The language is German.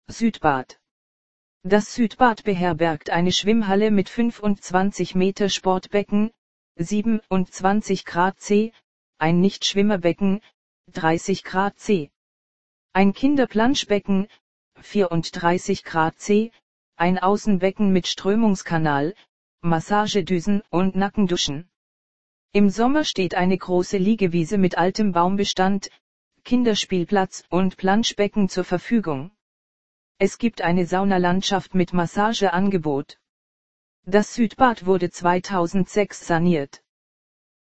Südbad. Das Südbad beherbergt eine Schwimmhalle mit 25 Meter Sportbecken, 27 Grad C, ein Nichtschwimmerbecken, 30 Grad C. Ein Kinderplanschbecken, 34 Grad C, ein Außenbecken mit Strömungskanal, Massagedüsen und Nackenduschen. Im Sommer steht eine große Liegewiese mit altem Baumbestand, Kinderspielplatz und Planschbecken zur Verfügung. Es gibt eine Saunalandschaft mit Massageangebot. Das Südbad wurde 2006 saniert.